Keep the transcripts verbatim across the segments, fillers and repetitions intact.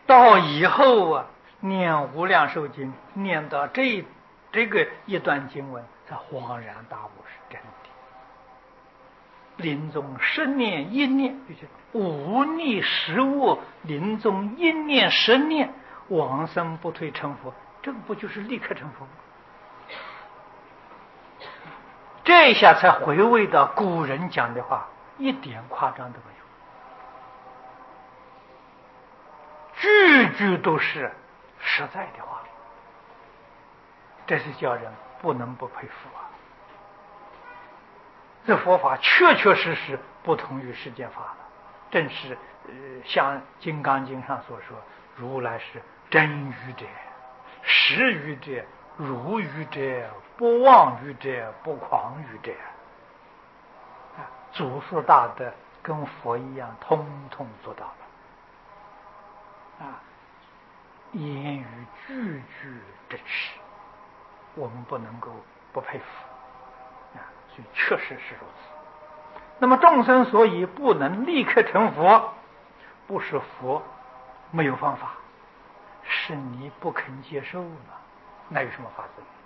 到以后啊，念无量寿经，念到这这个一段经文，才恍然大悟，是真的。临终十念一念，就是无逆十恶，临终一念十念，往生不退成佛，这个不就是立刻成佛吗？这一下才回味到古人讲的话，一点夸张都没有，句句都是实在的话，这是叫人不能不佩服啊！这佛法确确实实不同于世间法了，正是呃，像《金刚经》上所说，如来是真语者、实语者、如语者、不妄语者、不诳语者。啊，祖师大德跟佛一样，通通做到了。啊，言语句句真实，我们不能够不佩服。啊，所以确实是如此。那么众生所以不能立刻成佛，不是佛没有方法，是你不肯接受了，那有什么法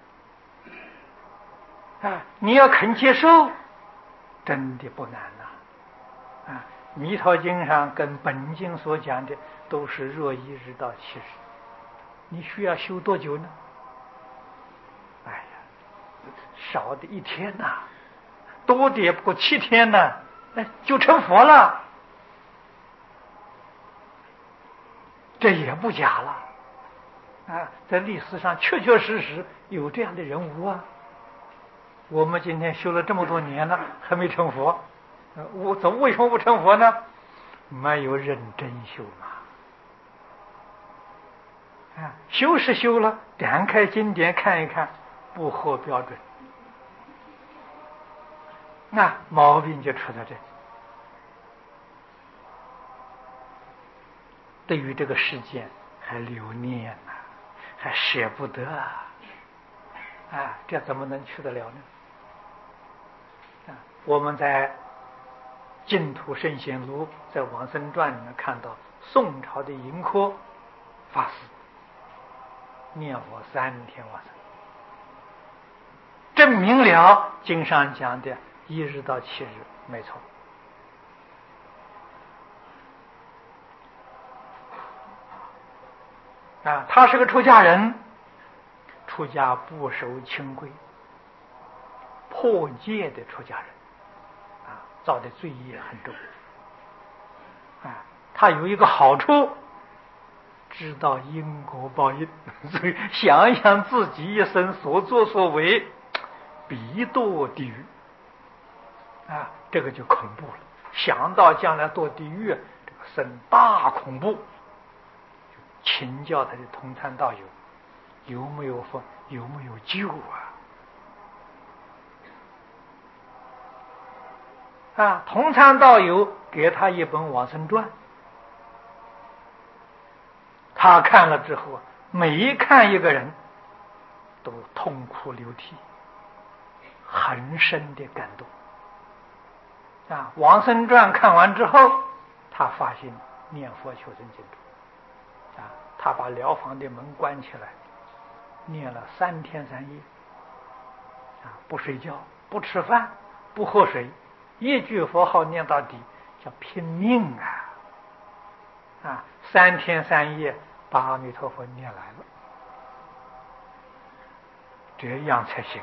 子？啊，你要肯接受，真的不难呐。啊，弥陀经上跟本经所讲的都是若一日到七日，你需要修多久呢？哎呀，少的一天呐、啊，多的也不过七天呢、啊，哎，就成佛了，这也不假了。啊，在历史上确确实实有这样的人物啊。我们今天修了这么多年了，还没成佛，我怎么为什么不成佛呢？没有认真修嘛。啊，修是修了，点开经典看一看，不合标准，那毛病就出在这里。对于这个世界还留念呐、啊，还舍不得啊，啊，这怎么能去得了呢？啊，我们在净土圣贤录在往生传里面看到，宋朝的盈科法师念佛三天往生，证明了经上讲的一日到七日没错。啊，他是个出家人，出家不守清规，破戒的出家人，啊，造的罪业很重。啊，他有一个好处，知道因果报应，所以想想自己一生所作所为，必堕地狱。啊，这个就恐怖了。想到将来堕地狱，这个生大恐怖。请教他的同参道友，有没有佛，有没有救啊？啊，同参道友给他一本往生传，他看了之后，每一看一个人都痛哭流涕，很深的感动。啊，往生传看完之后，他发心念佛求生净土。啊，他把疗房的门关起来，念了三天三夜，啊，不睡觉，不吃饭，不喝水，一句佛号念到底，叫拼命啊！啊，三天三夜把阿弥陀佛念来了，这样才行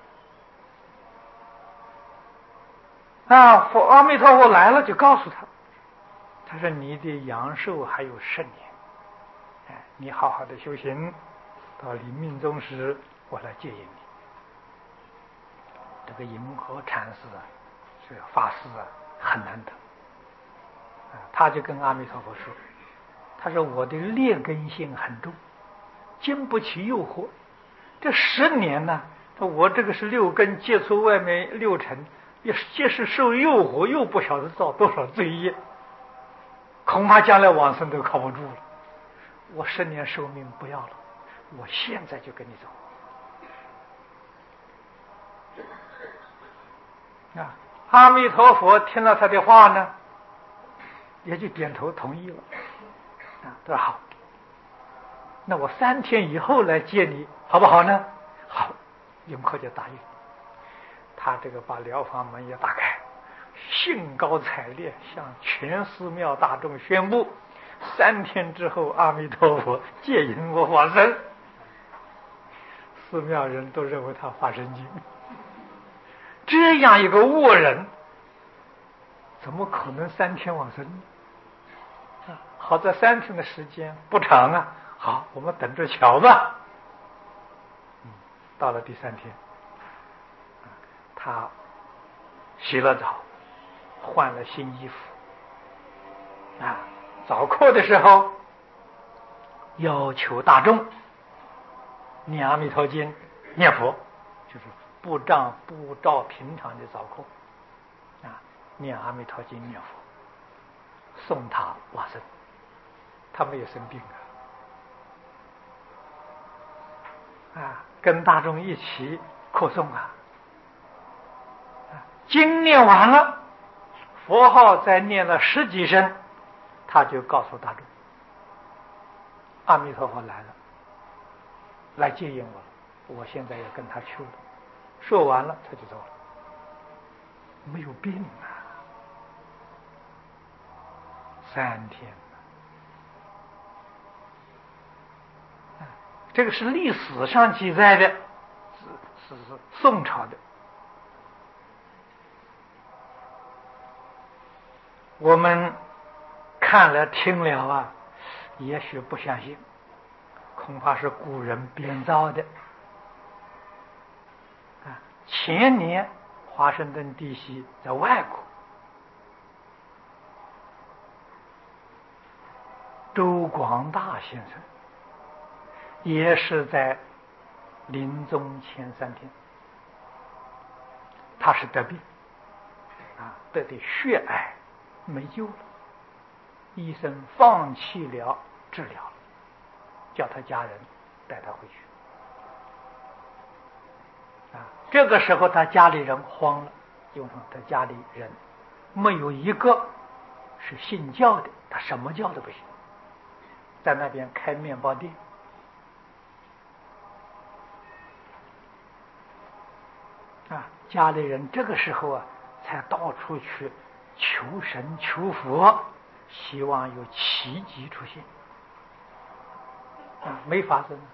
啊！啊，佛阿弥陀佛来了就告诉他，他说你的阳寿还有十年。你好好的修行，到临命终时，我来接引你。这个银河禅师啊，这个法师啊，很难得啊。他就跟阿弥陀佛说：“他说我的劣根性很重，经不起诱惑。这十年呢，我这个是六根接触外面六尘，也皆是受诱惑，又不晓得造多少罪业，恐怕将来往生都靠不住了。我十年寿命不要了，我现在就跟你走。”啊，阿弥陀佛听了他的话呢，也就点头同意了。啊，他说好， 那我三天以后来接你，好不好呢？好，永克就答应。他这个把疗房门也打开，兴高采烈向全寺庙大众宣布：三天之后，阿弥陀佛接引我往生。寺庙人都认为他发神经，这样一个恶人，怎么可能三天往生呢？啊，好在三天的时间不长啊，好，我们等着瞧吧。嗯，到了第三天，他洗了澡，换了新衣服，啊，早课的时候要求大众念阿弥陀经，念佛，就是不照不照平常的早课啊，念阿弥陀经，念佛，送他往生。他没有生病啊，啊，跟大众一起课诵啊，经念完了，佛号再念了十几声，他就告诉大众：阿弥陀佛来了，来接引我了，我现在要跟他去了。说完了，他就走了，没有病啊，三天啊，这个是历史上记载的，是是是宋朝的。我们看了听了啊，也许不相信，恐怕是古人编造的啊。前年华盛顿地区在外国，周广大先生也是在临终前三天，他是得病啊，得的血癌，没救了，医生放弃了治疗，叫他家人带他回去啊。这个时候他家里人慌了，因为他家里人没有一个是信教的，他什么教都不信，在那边开面包店啊。家里人这个时候啊，才到处去求神求佛，希望有奇迹出现啊，没发生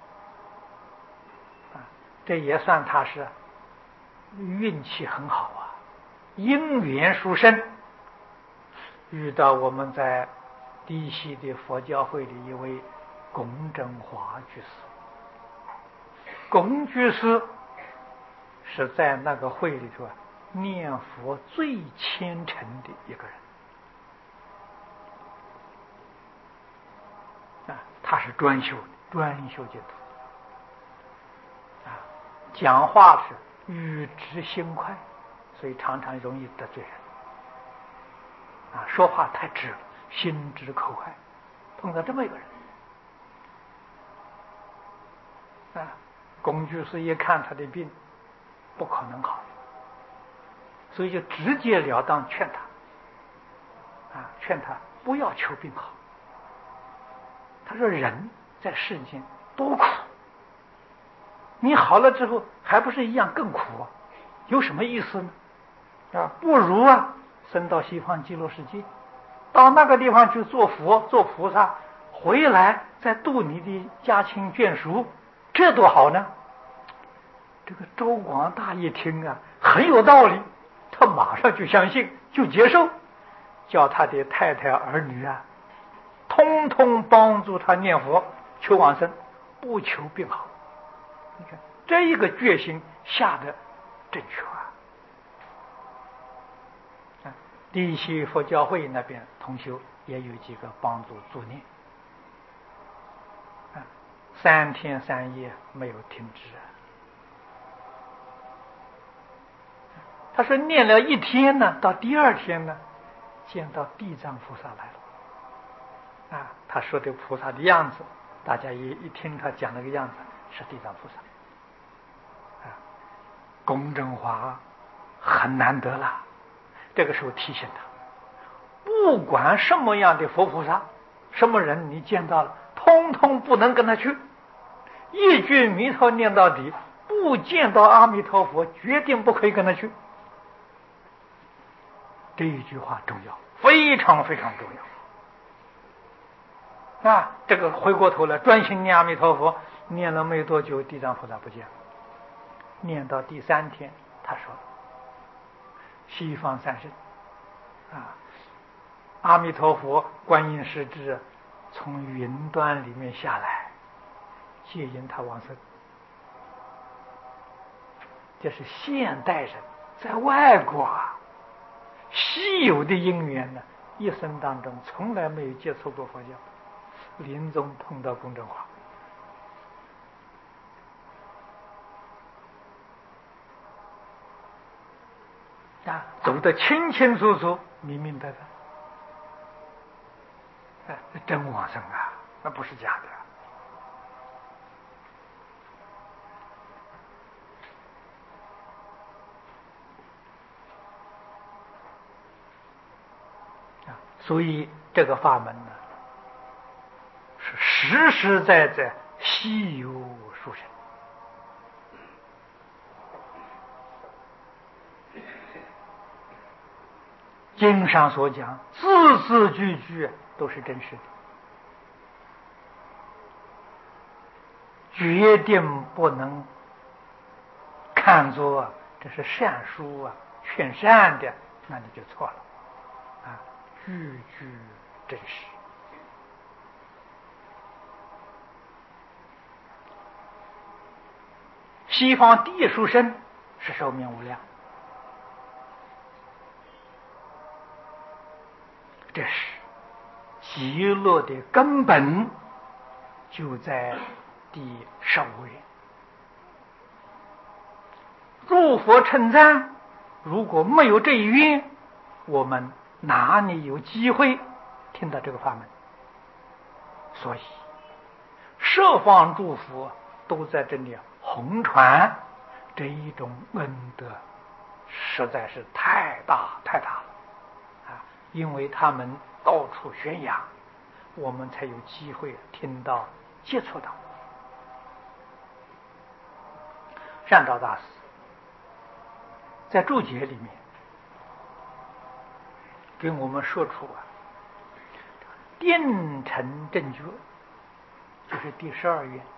啊。这也算他是运气很好啊，因缘殊胜，遇到我们在地西的佛教会里一位龚正华居士。龚居士是在那个会里头啊念佛最虔诚的一个人啊，他是专修的，专修净土啊，讲话是语直心快，所以常常容易得罪人啊，说话太直了，心直口快。碰到这么一个人啊，龚居士一看他的病不可能好，所以就直截了当劝他啊，劝他不要求病好。他说人在世间多苦，你好了之后还不是一样更苦啊？有什么意思呢？啊，不如啊升到西方极乐世界，到那个地方去做佛做菩萨，回来再度你的家亲眷属，这多好呢。这个周广大一听啊，很有道理，他马上就相信，就接受，叫他的太太儿女啊通通帮助他念佛求往生，不求病好。你看这一个决心下的正确啊！地西佛教会那边同修也有几个帮助助念啊，三天三夜没有停止啊。他说念了一天呢，到第二天呢，见到地藏菩萨来了啊。他说的菩萨的样子，大家一一听他讲那个样子，是地藏菩萨啊。龚正华很难得了，这个时候提醒他，不管什么样的佛菩萨，什么人你见到了，通通通不能跟他去，一句弥陀念到底，不见到阿弥陀佛，决定不可以跟他去。这一句话重要，非常非常重要啊！这个回过头来专心念阿弥陀佛，念了没多久，地藏菩萨不见了。念到第三天，他说：“西方三圣啊，阿弥陀佛、观音师智从云端里面下来，接引他往生。”这是现代人在外国啊稀有的因缘呢，一生当中从来没有接触过佛教，临终碰到公正法。啊，走得清清楚楚、明明白白，啊，真往生啊，那不是假的。啊，所以这个法门呢，是实实在在稀有殊胜。经上所讲，字字句句都是真实的，决定不能看作这是善书啊，劝善的，那你就错了啊！句句真实。西方第一殊胜是寿命无量。这是极乐的根本，就在第十五愿。诸佛称赞，如果没有这一愿，我们哪里有机会听到这个法门？所以十方诸佛都在这里弘传，这一种恩德实在是太大太大了。因为他们到处宣扬，我们才有机会听到、接触到。善导大师在注解里面给我们说出啊，定成正觉，就是第十二愿，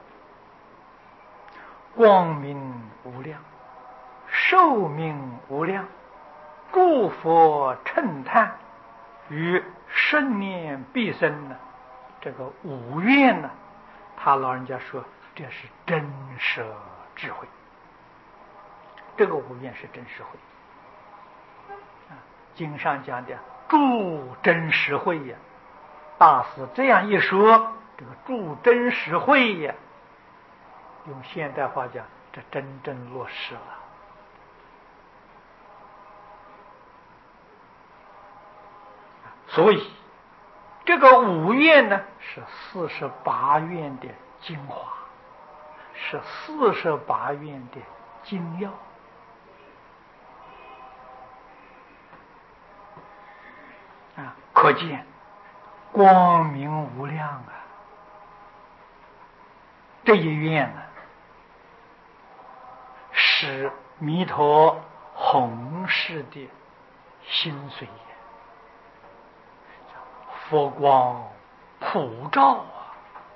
光明无量，寿命无量，诸佛称叹与十年必生呢，这个五愿呢，他老人家说这是真实智慧，这个五愿是真实慧啊。经上讲的助真实慧呀，大师这样一说，这个助真实慧呀，用现代话讲，这真正落实了。所以这个五愿呢，是四十八愿的精华，是四十八愿的精要啊，可见光明无量啊！这一愿呢，是弥陀弘誓的心髓，佛光普照啊！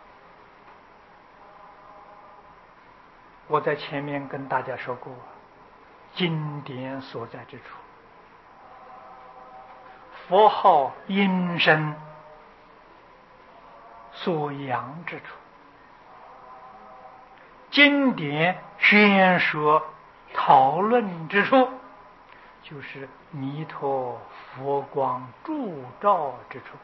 我在前面跟大家说过，经典所在之处，佛号音声所扬之处，经典宣说讨论之处，就是弥陀佛光铸照之处。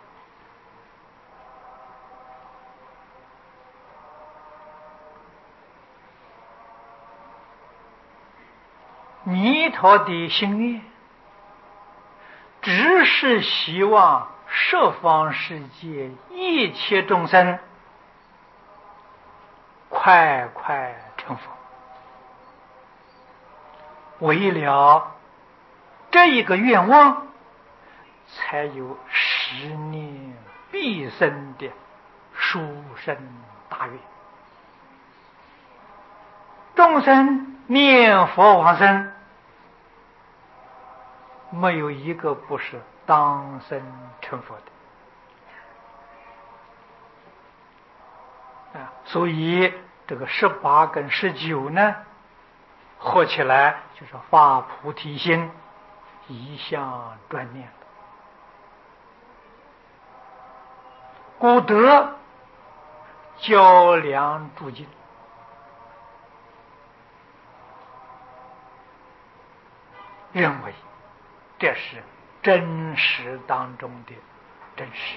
弥陀的心念，只是希望十方世界一切众生快快成佛。为了这一个愿望，才有十年必生的殊胜大愿。众生念佛往生，没有一个不是当生成佛的啊！所以这个十八跟十九呢，合起来就是发菩提心，一向专念的。古德较量诸经，认为这是真实当中的真实。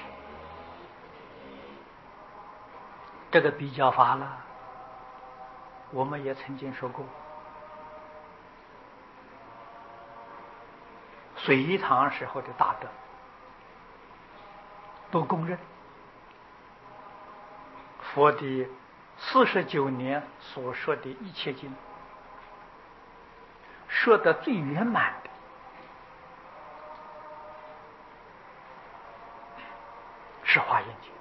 这个比较法了，我们也曾经说过，隋唐时候的大德都公认，佛的四十九年所说的一切经，说的最圆满的是华严经。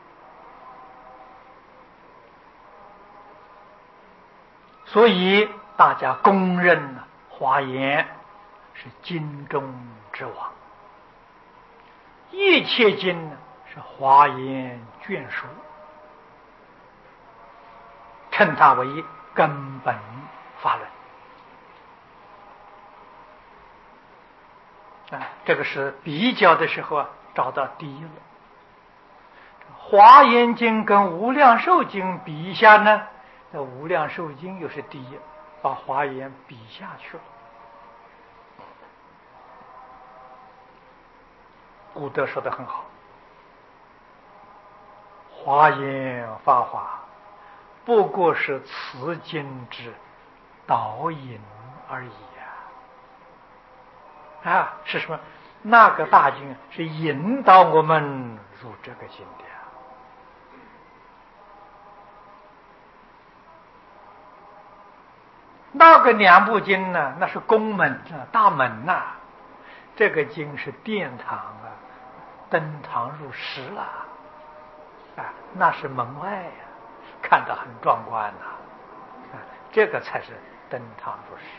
所以大家公认呢，华严是经中之王，一切经呢是华严眷属，称它为根本法论啊。这个是比较的时候啊，找到第一了。华严经跟无量寿经比一下呢，那无量寿经又是第一，把华严比下去了。古德说得很好，华严法华不过是此经之导引而已呀！啊，是什么？那个大经是引导我们入这个经的。那个两部经呢，那是宫门啊，大门呐、啊。这个经是殿堂啊，登堂入室了啊，那是门外呀、啊，看得很壮观呐、啊，啊，这个才是登堂入室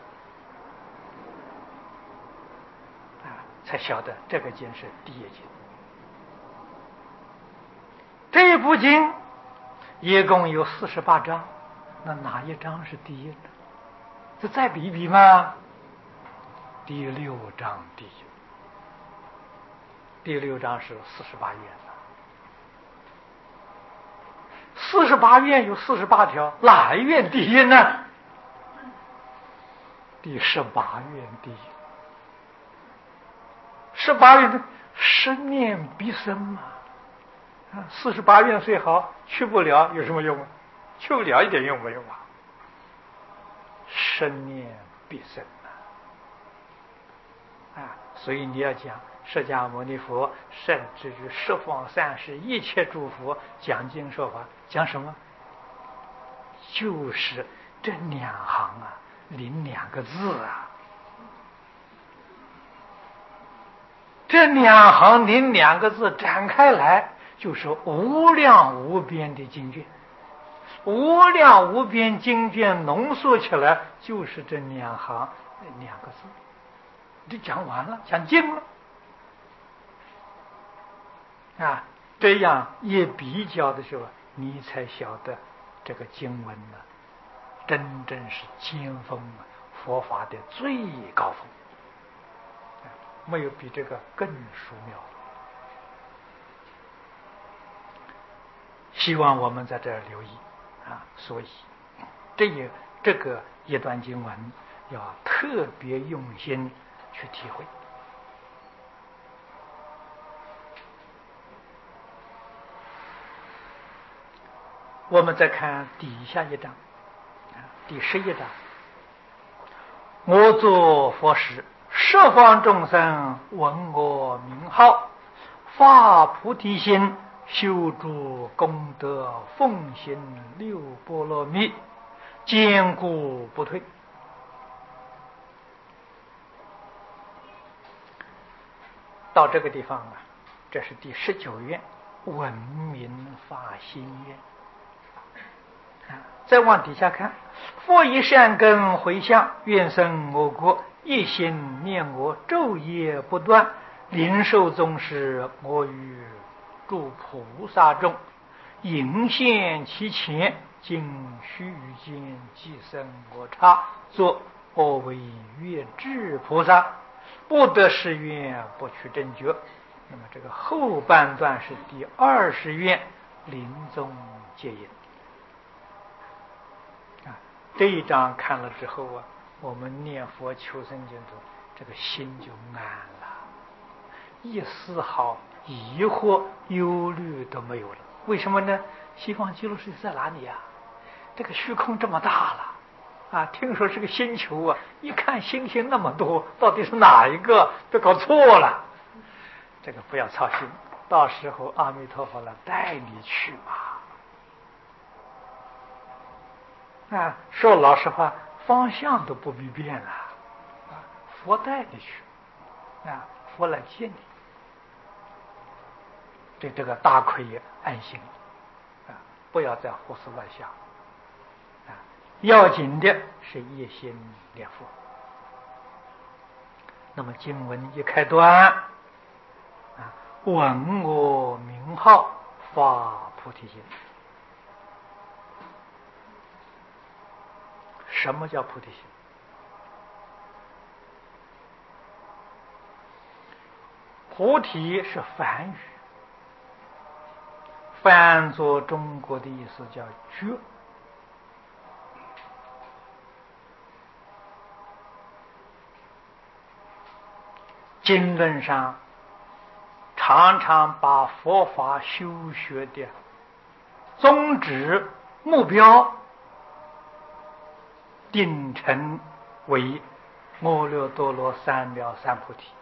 啊，才晓得这个经是第一经。这一部经一共有四十八章，那哪一章是第一呢？这再比一比吗？第六章第一，第六章是四十八愿呐。四十八愿有四十八条，哪一愿第一呢？第十八愿第一。十八愿的十念必生嘛。啊，四十八愿虽好，去不了有什么用啊？去不了一点用没有啊？生念必生啊！啊，所以你要讲释迦牟尼佛，甚至于十方三世一切诸佛讲经说法，讲什么？就是这两行啊，领两个字啊。这两行领两个字展开来，就是无量无边的经卷。无量无边经卷浓缩起来，就是这两行两个字，就讲完了，讲尽了啊！这样一比较的时候，你才晓得这个经文呢，真正是尖峰啊，佛法的最高峰，啊，没有比这个更殊妙了。希望我们在这儿留意。啊，所以这一这个一段经文要特别用心去体会。我们再看底下一章，第十一章：我作佛时，十方众生闻我名号，发菩提心，修诸功德，奉行六波罗蜜，坚固不退。到这个地方啊，这是第十九愿闻名发心愿。再往底下看，佛以善根回向，愿生我国，一心念我，昼夜不断，临寿终时，我于诸菩萨中，迎现其前，经须臾间，即生我刹，作我为月智菩萨，不得誓愿，不取正觉。那么这个后半段是第二十愿，临终戒引。啊，这一章看了之后啊，我们念佛求生净土，这个心就安了，一丝毫疑惑忧虑都没有了。为什么呢？西方极乐世界在哪里呀？这个虚空这么大了啊！听说是个星球啊，一看星星那么多，到底是哪一个？都搞错了。这个不要操心，到时候阿弥陀佛来带你去吧。啊，说老实话，方向都不必变了，啊，佛带你去，啊，佛来接你，对这个大可以安心，啊，不要再胡思乱想，啊，要紧的是一心念佛。那么经文一开端，啊，闻我名号，发菩提心。什么叫菩提心？菩提是梵语，翻作中国的意思叫觉。经论上常常把佛法修学的宗旨目标定成为阿耨多罗三藐三菩提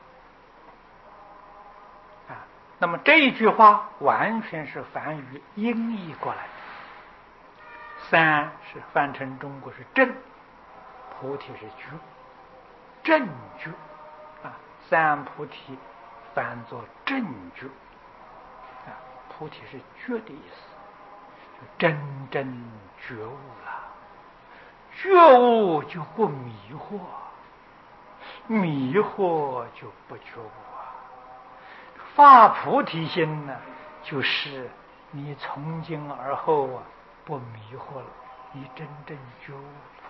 啊。那么这一句话完全是梵语音译过来的。三是翻成中国是正，菩提是觉，正觉啊，三菩提翻作正觉啊，菩提是觉的意思，就真正觉悟了。觉悟就不迷惑，迷惑就不觉悟啊。发菩提心呢，就是你从今而后啊，不迷惑了，你真正觉悟了。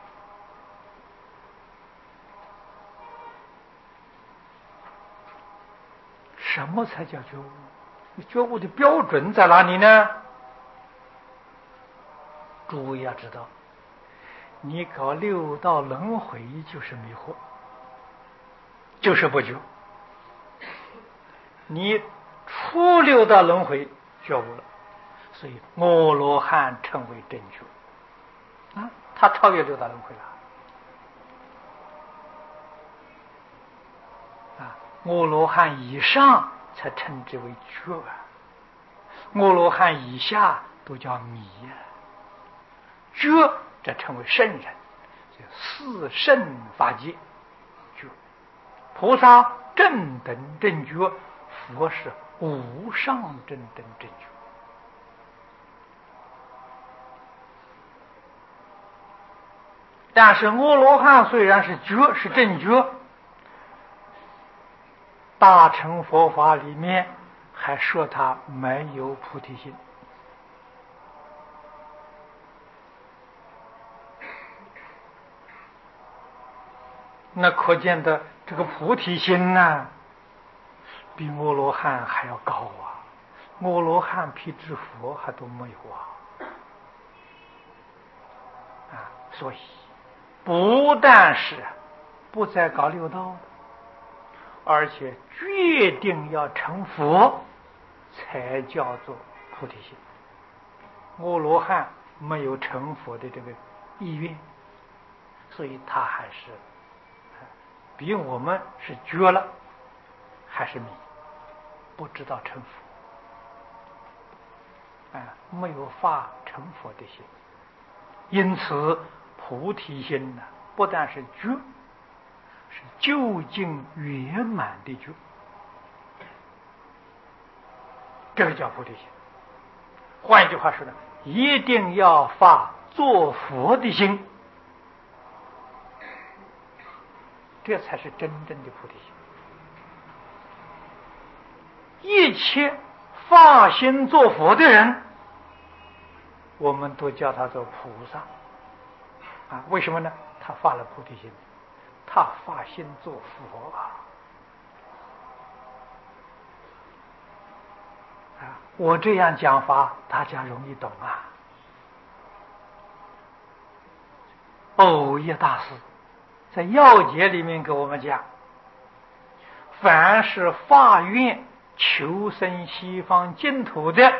什么才叫觉悟？你觉悟的标准在哪里呢？诸位要知道，你搞六道轮回就是迷惑，就是不觉。你出六道轮回觉悟了，所以阿罗汉称为正觉啊，他超越六道轮回了啊。阿罗汉以上才称之为觉啊，阿罗汉以下都叫迷啊。觉这称为圣人，四圣法界觉。菩萨正等正觉，佛是无上正等正觉。但是阿罗汉虽然是觉，是正觉，大乘佛法里面还说他没有菩提心。那可见的这个菩提心呢，比阿罗汉还要高啊！阿罗汉比之佛还都没有啊！啊，所以不但是不再搞六道，而且决定要成佛，才叫做菩提心。阿罗汉没有成佛的这个意愿，所以他还是比我们是觉了，还是迷，不知道成佛，啊，没有发成佛的心。因此菩提心呢，不但是觉，是究竟圆满的觉。 这个叫菩提心。换一句话说呢，一定要发做佛的心，这才是真正的菩提心。一切发心做佛的人，我们都叫他做菩萨啊。为什么呢？他发了菩提心，他发心做佛啊。啊，我这样讲法，大家容易懂啊。藕益大师在要解里面给我们讲，凡是发愿求生西方净土的，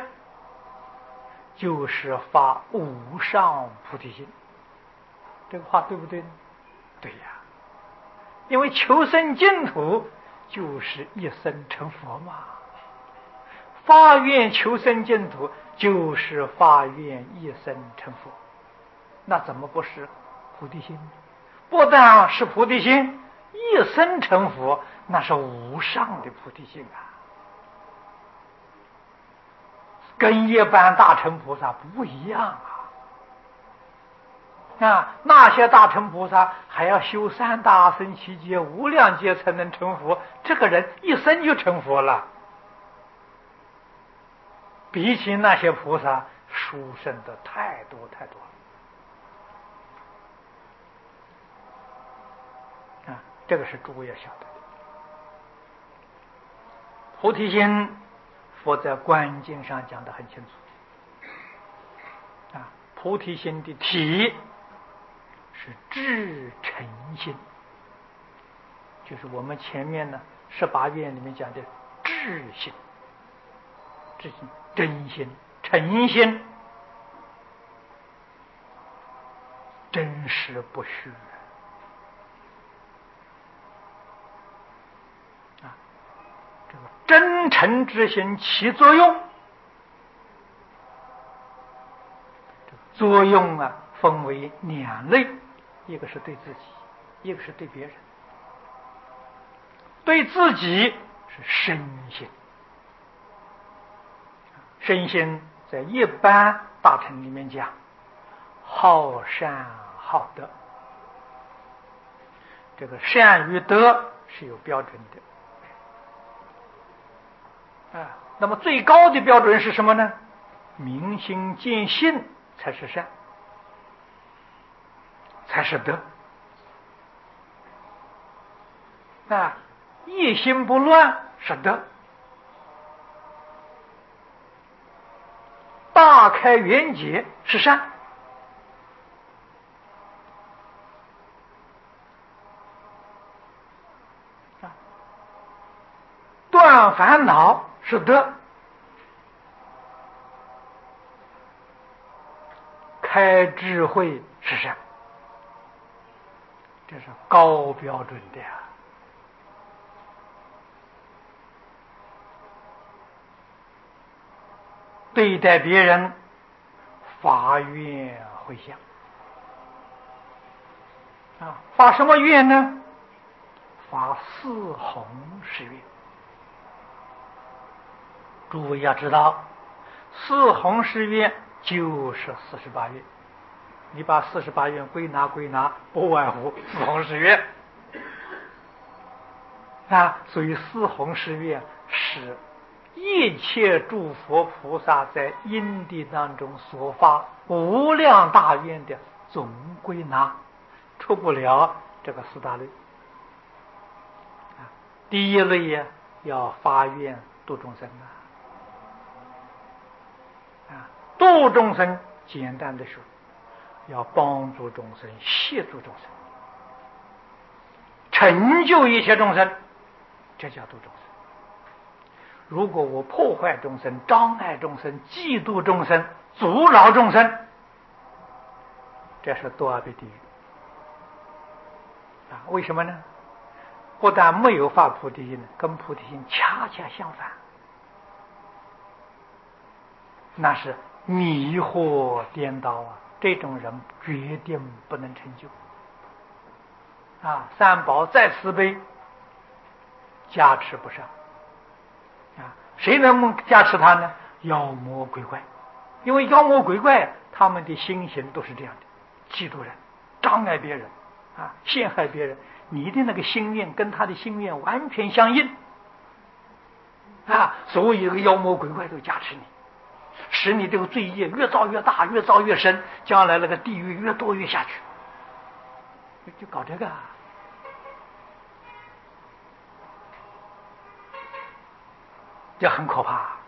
就是发无上菩提心。这个话对不对呢？对呀，因为求生净土就是一生成佛嘛。发愿求生净土就是发愿一生成佛，那怎么不是菩提心？不但是菩提心，一生成佛，那是无上的菩提心啊，跟一般大乘菩萨不一样啊。啊，那些大乘菩萨还要修三大阿僧祇劫、无量劫才能成佛，这个人一生就成佛了。比起那些菩萨殊胜的太多太多了啊！这个是诸位要晓得的。菩提心，佛在观经上讲得很清楚啊。菩提心的体是至诚心，就是我们前面呢十八愿里面讲的至心。至心、真心、诚心，真实不虚啊！这个真诚之心起作用，这个作用啊分为两类，一个是对自己，一个是对别人。对自己是身心。身心在一般大乘里面讲，好善好德，这个善与德是有标准的啊。那么最高的标准是什么呢？明心见性才是善，才是德啊。一心不乱是德，大开圆解是善啊，断烦恼是德，开智慧是善，这是高标准的呀。对待别人发愿回向啊，发什么愿呢？发四弘誓愿。诸位要知道，四弘誓愿就是四十八愿，你把四十八愿归纳归纳，不外乎四弘誓愿啊。所以四弘誓愿是一切诸佛菩萨在因地当中所发无量大愿的总归纳，出不了这个四大类啊。第一类呀，要发愿度众生啊，啊，度众生简单的说，要帮助众生，协助众生，成就一切众生，这叫度众生。如果我破坏众生、障碍众生、嫉妒众生、阻扰众生，这是堕阿鼻地狱啊！为什么呢？不但没有发菩提心，跟菩提心恰恰相反，那是迷惑颠倒啊！这种人决定不能成就啊！三宝再慈悲，加持不上啊！ 谁能加持他呢？妖魔鬼怪。因为妖魔鬼怪他们的心行都是这样的，嫉妒人，障碍别人啊，陷害别人。你的那个心愿跟他的心愿完全相应啊，所以这个妖魔鬼怪都加持你，使你这个罪业越造越大，越造越深，将来那个地狱越多越下去，就搞这个啊。这很可怕啊！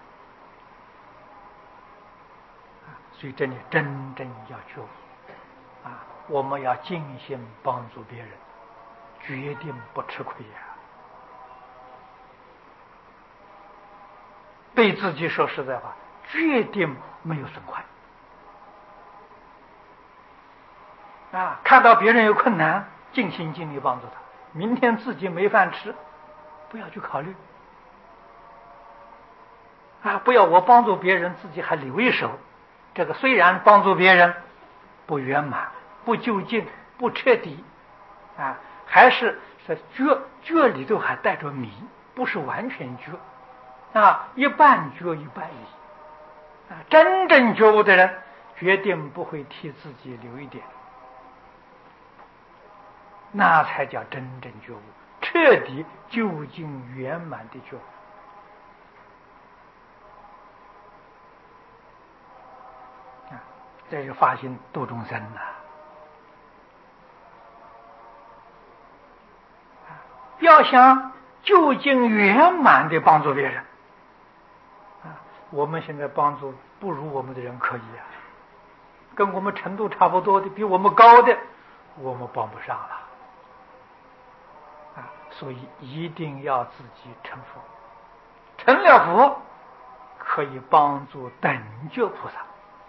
所以这里真正要觉悟啊，我们要尽心帮助别人，决定不吃亏呀、啊。对自己说实在话，决定没有损坏啊！看到别人有困难，尽心尽力帮助他。明天自己没饭吃，不要去考虑啊！不要我帮助别人，自己还留一手。这个虽然帮助别人不圆满、不究竟、不彻底啊，还是是觉觉里头还带着迷，不是完全觉啊，一半觉一半迷啊。真正觉悟的人，决定不会替自己留一点，那才叫真正觉悟，彻底究竟圆满的觉悟。这是发心度众生呐、啊！要想究竟圆满的帮助别人啊，我们现在帮助不如我们的人可以啊，跟我们程度差不多的，比我们高的，我们帮不上了啊！所以一定要自己成佛，成了佛可以帮助等觉菩萨。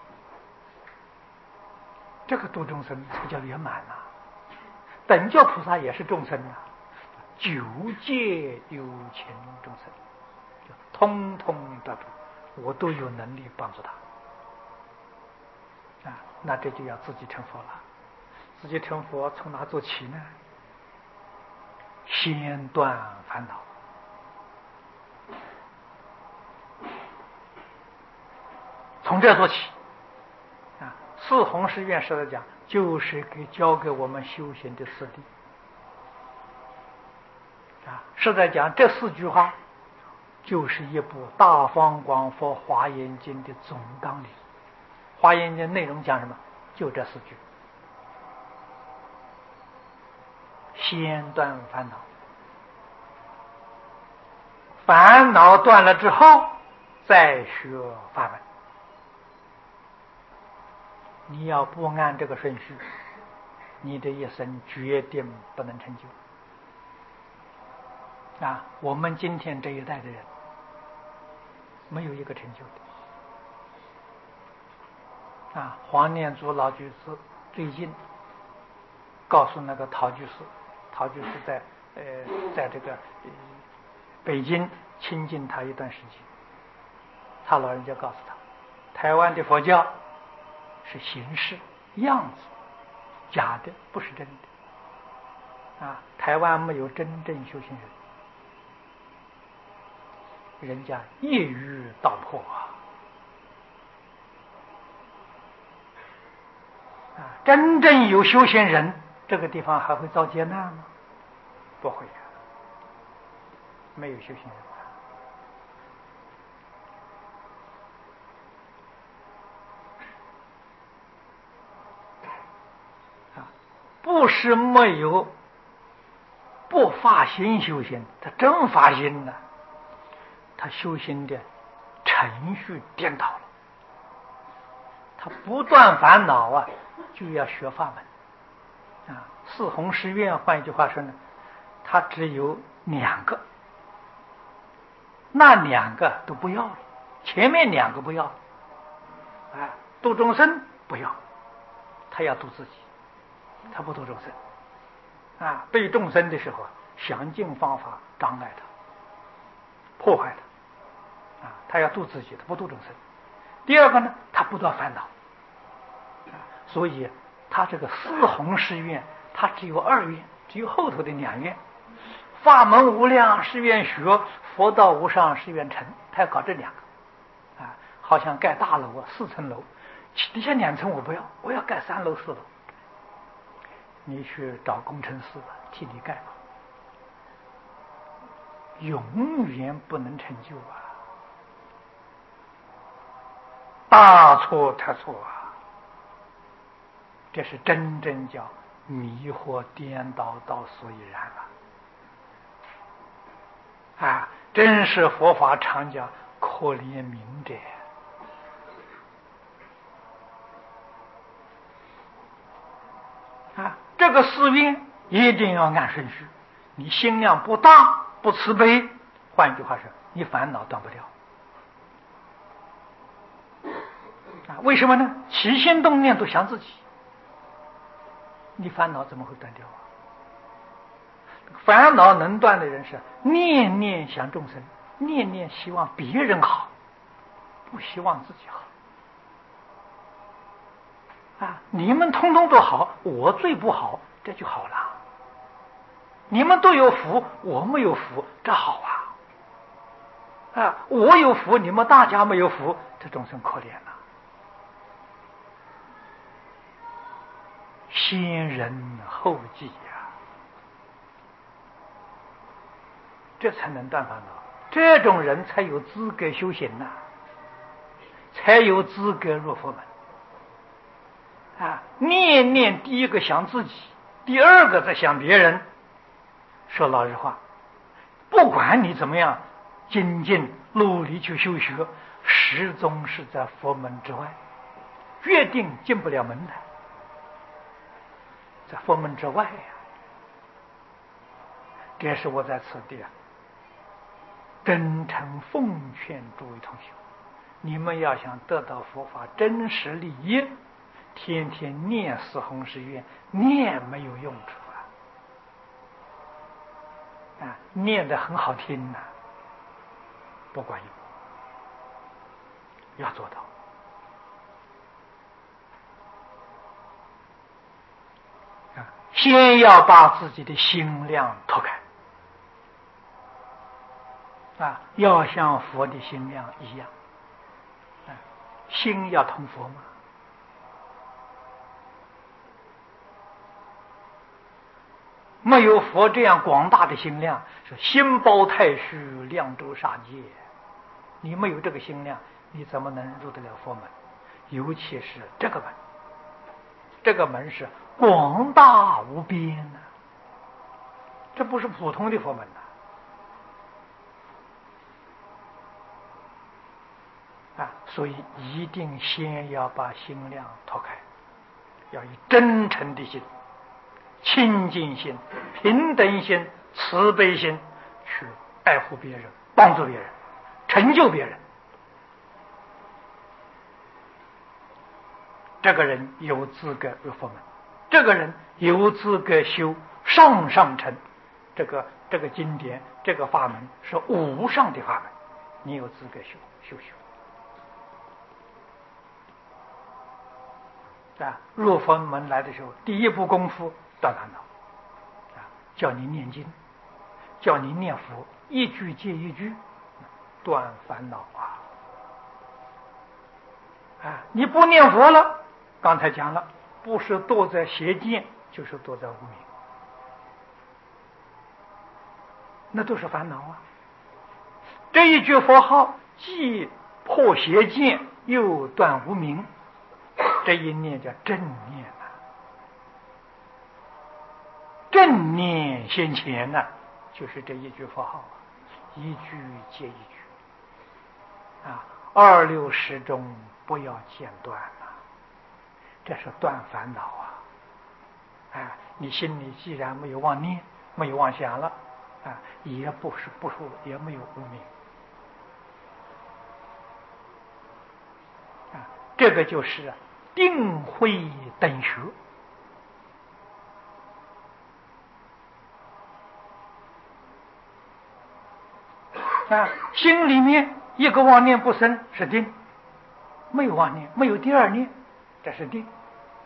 这个度众生才叫圆满呐、啊！等觉菩萨也是众生呐、啊，九界有情众生，通通得度，我都有能力帮助他啊！那这就要自己成佛了。自己成佛从哪做起呢？先断烦恼，从这做起。四弘誓愿师来讲，就是给教给我们修行的四谛啊。是在讲这四句话，就是一部《大方广佛华严经》的总纲领。华严经内容讲什么？就这四句：先断烦恼，烦恼断了之后，再学法门。你要不按这个顺序，你的一生决定不能成就啊！我们今天这一代的人，没有一个成就的啊！黄念祖老居士最近告诉那个陶居士，陶居士在呃在这个、呃、北京亲近他一段时间，他老人家告诉他，台湾的佛教是形式样子，假的，不是真的啊！台湾没有真正修行人，人家一语道破啊！啊，真正有修行人，这个地方还会遭劫难吗？不会啊，没有修行人。不是没有不发心修行，他真发心了，他修行的程序颠倒了，他不断烦恼啊，就要学法门啊。四弘誓愿，换一句话说呢，他只有两个，那两个都不要了，前面两个不要了，啊，度众生不要，他要度自己。他不度众生啊，对众生的时候，想尽方法障碍他，破坏他啊，他要度自己，他不度众生。第二个呢，他不断烦恼啊，所以他这个四弘誓愿，他只有二愿，只有后头的两愿。 法门无量是愿学，佛道无上是愿成，他要搞这两个啊，好像盖大楼啊，四层楼，底下两层我不要，我要盖三楼四楼。你去找工程师吧，替你盖吧，永远不能成就啊，大错特错啊！这是真正叫迷惑颠倒到所以然了啊！真是佛法常讲可怜明者啊！这个寺院一定要按顺序，你心量不大不慈悲，换句话说，你烦恼断不掉啊！为什么呢？起心动念都想自己，你烦恼怎么会断掉啊？烦恼能断的人是念念想众生，念念希望别人好，不希望自己好啊！你们通通都好，我最不好，这就好了。你们都有福，我没有福，这好啊！啊，我有福，你们大家没有福，这众生可怜了。先人后己呀，这才能断烦恼。这种人才有资格修行呐、啊，才有资格入佛门。啊，念念第一个想自己，第二个在想别人。说老实话，不管你怎么样精进努力去修学，始终是在佛门之外，决定进不了门的，在佛门之外呀、啊。这是我在此地啊，真诚奉劝诸位同学，你们要想得到佛法真实利益，天天念四弘誓愿，念没有用处啊！啊，念得很好听呐、啊，不管用，要做到。啊，先要把自己的心量拓开。啊，要像佛的心量一样，啊，心要通佛嘛。没有佛这样广大的心量，是心包太虚，量周杀界。你没有这个心量，你怎么能入得了佛门？尤其是这个门，这个门是广大无边的、啊，这不是普通的佛门呐、啊！啊，所以一定先要把心量拓开，要以真诚的心、清净心、平等心、慈悲心去爱护别人、帮助别人、成就别人。这个人有资格入佛门，这个人有资格修上上乘。这个这个经典，这个法门是无上的法门，你有资格修修修。啊，入佛门来的时候，第一步功夫断烦恼，啊，叫你念经，叫你念佛，一句接一句，断烦恼啊！啊，你不念佛了，刚才讲了，不是堕在邪见，就是堕在无明，那都是烦恼啊！这一句佛号，既破邪见，又断无明。这一念叫正念啊，正念先前呢、啊，就是这一句佛号啊，一句接一句啊，二六时中不要间断啊，这是断烦恼啊！啊，你心里既然没有妄念，没有妄想了啊，也不是不说，也没有无明啊，这个就是定慧等学啊，心里面一个妄念不生是定，没有妄念，没有第二念，这是定。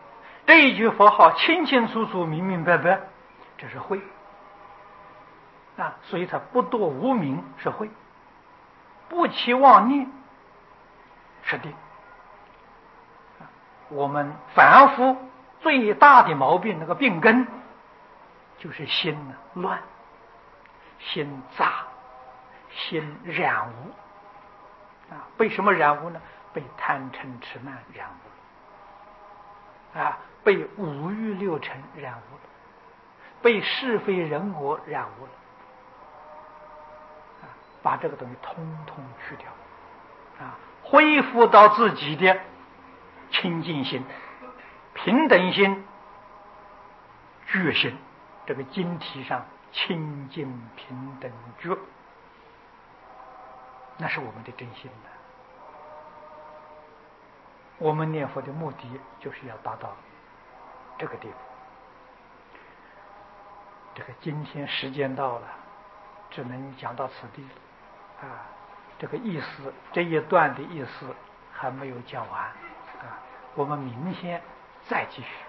这一句佛号清清楚楚、明明白白，这是慧啊，所以他不堕无明是慧，不起妄念是定。我们凡夫最大的毛病，那个病根就是心呢乱，心杂，心染污啊。被什么染污呢？被贪嗔痴慢染污了啊，被五欲六尘染污了，被是非人我染污了啊。把这个东西通通去掉啊，恢复到自己的清净心、平等心、觉心，这个经题上清净平等觉，那是我们的真心的。我们念佛的目的就是要达到这个地步。这个今天时间到了，只能讲到此地了啊。这个意思，这一段的意思还没有讲完啊，我们明天再继续。